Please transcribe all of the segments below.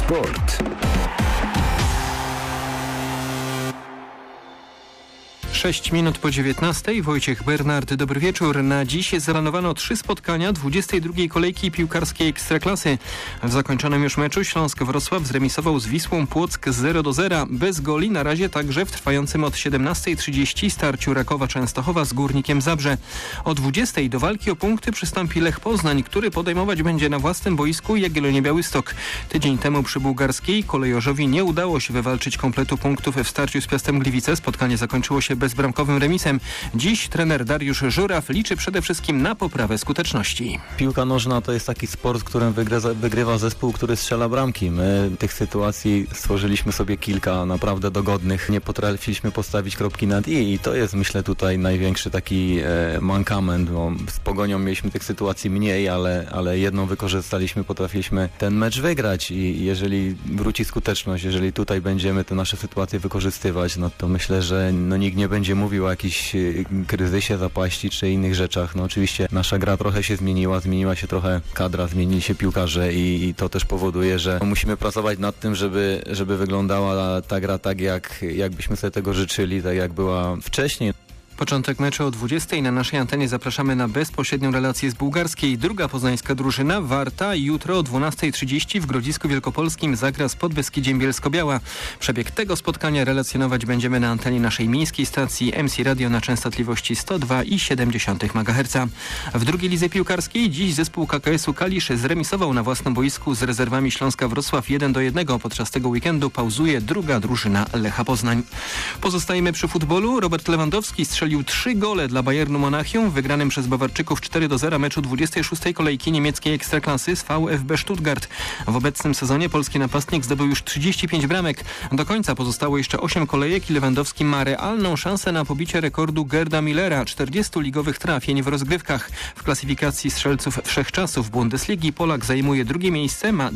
Sport. 6 minut po 19. Wojciech Bernard, dobry wieczór. Na dziś zaplanowano 3 spotkania 22. kolejki piłkarskiej Ekstraklasy. W zakończonym już meczu Śląsk-Wrocław zremisował z Wisłą Płock 0-0. Bez goli na razie także w trwającym od 17:30 starciu Rakowa Częstochowa z Górnikiem Zabrze. O 20:00 do walki o punkty przystąpi Lech Poznań, który podejmować będzie na własnym boisku Jagiellonię Białystok. Tydzień temu przy bułgarskiej kolejorzowi nie udało się wywalczyć kompletu punktów w starciu z Piastem Gliwice. Spotkanie zakończyło się bezbramkowym remisem. Dziś trener Dariusz Żuraw liczy przede wszystkim na poprawę skuteczności. Piłka nożna to jest taki sport, w którym wygrywa zespół, który strzela bramki. My tych sytuacji stworzyliśmy sobie kilka naprawdę dogodnych. Nie potrafiliśmy postawić kropki nad i to jest, myślę, tutaj największy taki mankament, bo z Pogonią mieliśmy tych sytuacji mniej, ale jedną wykorzystaliśmy, potrafiliśmy ten mecz wygrać i jeżeli wróci skuteczność, jeżeli tutaj będziemy te nasze sytuacje wykorzystywać, no to myślę, że nikt nie będzie mówił o jakimś kryzysie, zapaści czy innych rzeczach. No oczywiście nasza gra trochę się zmieniła się trochę kadra, zmienili się piłkarze i to też powoduje, że musimy pracować nad tym, żeby wyglądała ta gra tak, jakbyśmy sobie tego życzyli, tak jak była wcześniej. Początek meczu o 20:00. Na naszej antenie zapraszamy na bezpośrednią relację z bułgarskiej. Druga poznańska drużyna, Warta, jutro o 12:30 w Grodzisku Wielkopolskim zagra z Podbeskidziem Bielsko-Biała. Przebieg tego spotkania relacjonować będziemy na antenie naszej miejskiej stacji MC Radio na częstotliwości 102,7 MHz. W drugiej lidze piłkarskiej dziś zespół KKS-u Kalisz zremisował na własnym boisku z rezerwami Śląska Wrocław 1-1. Podczas tego weekendu pauzuje druga drużyna Lecha Poznań. Pozostajemy przy futbolu. Robert Lewandowski strzelił 3 gole dla Bayernu Monachium w wygranym przez Bawarczyków 4-0 meczu 26. kolejki niemieckiej Ekstraklasy z VfB Stuttgart. W obecnym sezonie polski napastnik zdobył już 35 bramek. Do końca pozostało jeszcze 8 kolejek i Lewandowski ma realną szansę na pobicie rekordu Gerda Millera, 40 ligowych trafień w rozgrywkach. W klasyfikacji strzelców wszechczasów Bundesligi Polak zajmuje drugie miejsce, ma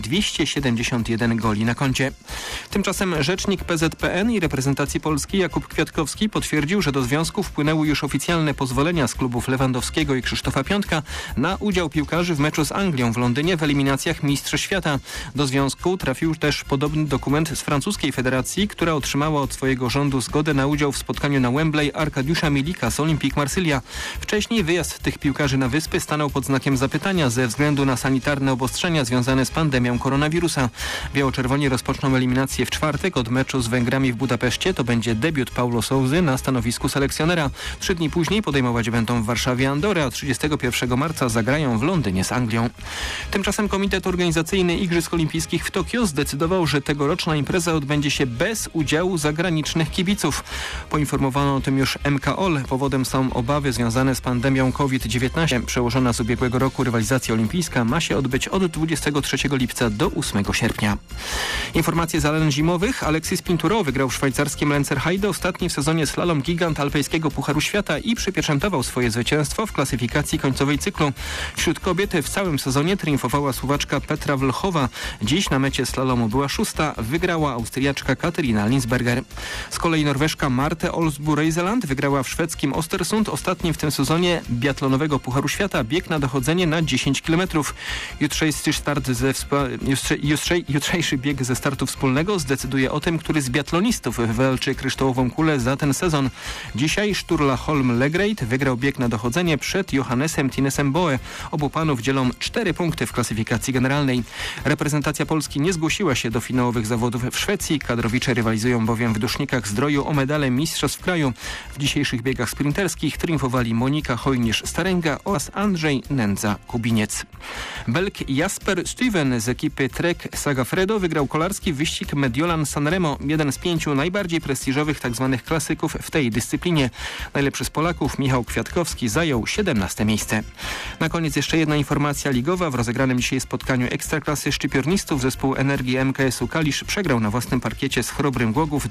271 goli na koncie. Tymczasem rzecznik PZPN i reprezentacji Polski Jakub Kwiatkowski potwierdził, że do związku wpłynęły już oficjalne pozwolenia z klubów Lewandowskiego i Krzysztofa Piątka na udział piłkarzy w meczu z Anglią w Londynie w eliminacjach Mistrzostw Świata. Do związku trafił też podobny dokument z francuskiej federacji, która otrzymała od swojego rządu zgodę na udział w spotkaniu na Wembley Arkadiusza Milika z Olympique Marsylia. Wcześniej wyjazd tych piłkarzy na wyspy stanął pod znakiem zapytania ze względu na sanitarne obostrzenia związane z pandemią koronawirusa. Biało-czerwoni rozpoczną eliminację w czwartek od meczu z Węgrami w Budapeszcie. To będzie debiut Paulo Sousy na stanowisku selekcjonera. 3 dni później podejmować będą w Warszawie Andorę, a 31 marca zagrają w Londynie z Anglią. Tymczasem Komitet Organizacyjny Igrzysk Olimpijskich w Tokio zdecydował, że tegoroczna impreza odbędzie się bez udziału zagranicznych kibiców. Poinformowano o tym już MKOL. Powodem są obawy związane z pandemią COVID-19. Przełożona z ubiegłego roku rywalizacja olimpijska ma się odbyć od 23 lipca do 8 sierpnia. Informacje z alen zimowych. Alexis Pinturo wygrał w szwajcarskim Lenzerheide ostatni w sezonie slalom gigant alpejskiego Pucharu Świata i przypieczętował swoje zwycięstwo w klasyfikacji końcowej cyklu. Wśród kobiet w całym sezonie triumfowała Słowaczka Petra Vlhova. Dziś na mecie slalomu była 6. Wygrała Austriaczka Katarina Linsberger. Z kolei Norweżka Marte Olsbu-Reiseland wygrała w szwedzkim Ostersund ostatnim w tym sezonie biatlonowego Pucharu Świata bieg na dochodzenie na 10 km. Jutrzejszy bieg ze startu wspólnego zdecyduje o tym, który z biatlonistów wywalczy kryształową kulę za ten sezon. Dzisiaj Sturla Holm Legreit wygrał bieg na dochodzenie przed Johannesem Tinesem Boe. Obu panów dzielą 4 punkty w klasyfikacji generalnej. Reprezentacja Polski nie zgłosiła się do finałowych zawodów w Szwecji. Kadrowicze rywalizują bowiem w Dusznikach Zdroju o medale mistrzostw kraju. W dzisiejszych biegach sprinterskich triumfowali Monika Hojnisz-Starenga oraz Andrzej Nędza-Kubiniec. Belg Jasper Stuyven z ekipy Trek Sagafredo wygrał kolarski wyścig Mediolan Sanremo, jeden z 5 najbardziej prestiżowych tzw. klasyków w tej dyscyplinie. Najlepszy z Polaków, Michał Kwiatkowski, zajął 17 miejsce. Na koniec jeszcze jedna informacja ligowa. W rozegranym dzisiaj spotkaniu Ekstraklasy szczypiornistów zespół Energii MKS-u Kalisz przegrał na własnym parkiecie z Chrobrym Głogów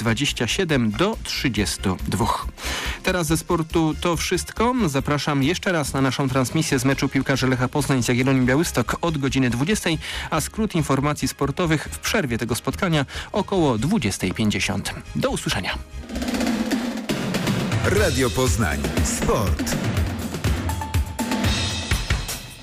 27-32. Teraz ze sportu to wszystko. Zapraszam jeszcze raz na naszą transmisję z meczu piłkarzy Lecha Poznań z Jagiellonią Białystok od godziny 20, a skrót informacji sportowych w przerwie tego spotkania około 20:50. Do usłyszenia. Radio Poznań. Sport.